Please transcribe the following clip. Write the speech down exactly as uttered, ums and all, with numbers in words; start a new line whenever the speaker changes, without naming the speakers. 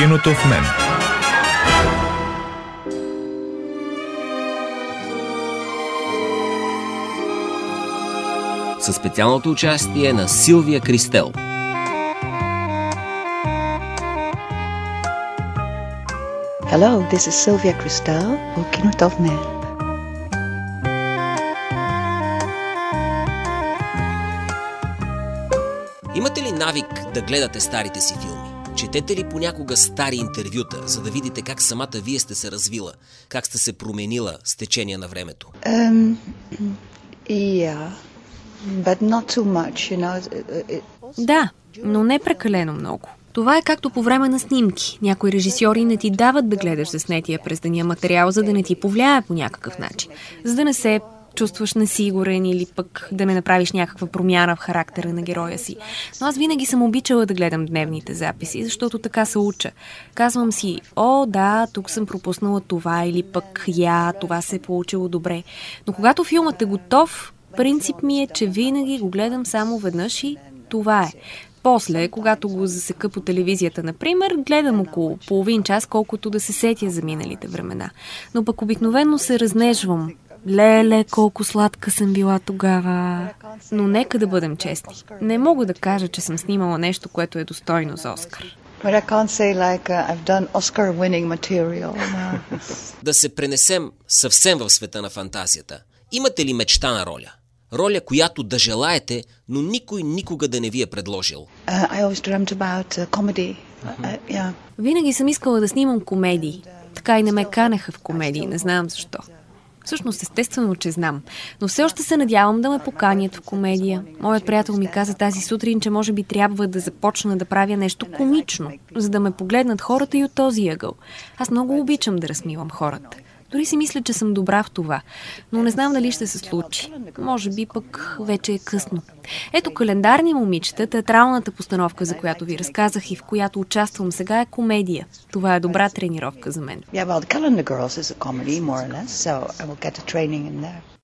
Киното в мен.
Със специалното участие на Силвия Кристел.
Hello, this is Sylvia Cristel for Киното в мен.
Имате ли навик да гледате старите си филми? Четете ли понякога стари интервюта, за да видите как самата вие сте се развила, как сте се променила с течение на времето?
Um, yeah, but not too much, you know. It...
Да, но не прекалено много. Това е както по време на снимки. Някои режисьори не ти дават да гледаш заснетия през деня материал, за да не ти повлияе по някакъв начин. За да не се чувстваш несигурен или пък да не направиш някаква промяна в характера на героя си. Но аз винаги съм обичала да гледам дневните записи, защото така се уча. Казвам си, о, да, тук съм пропуснала това или пък я, това се е получило добре. Но когато филмът е готов, принцип ми е, че винаги го гледам само веднъж и това е. После, когато го засека по телевизията, например, гледам около половин час, колкото да се сетя за миналите времена. Но пък обикновено се разнежвам. Леле, колко сладка съм била тогава. Но нека да бъдем честни. Не мога да кажа, че съм снимала нещо, което е достойно за Оскар.
But I can't say like uh, I've done Oscar-winning material. No.
Да се пренесем съвсем в света на фантазията. Имате ли мечта на роля? Роля, която да желаете, но никой никога да не ви е предложил.
Uh, I always dreamt about uh, comedy. Uh, yeah.
Винаги съм искала да снимам комедии. Така и не ме канеха в комедии, не знам защо. Всъщност, естествено, че знам. Но все още се надявам да ме поканят в комедия. Моят приятел ми каза тази сутрин, че може би трябва да започна да правя нещо комично, за да ме погледнат хората и от този ъгъл. Аз много обичам да разсмивам хората. Дори си мисля, че съм добра в това, но не знам дали ще се случи. Може би пък вече е късно. Ето, Календарни момичета, театралната постановка, за която ви разказах и в която участвам сега, е комедия. Това е добра тренировка за мен.
Yeah, well, the Calendar Girls is a comedy, more or less, so I will get a training in there.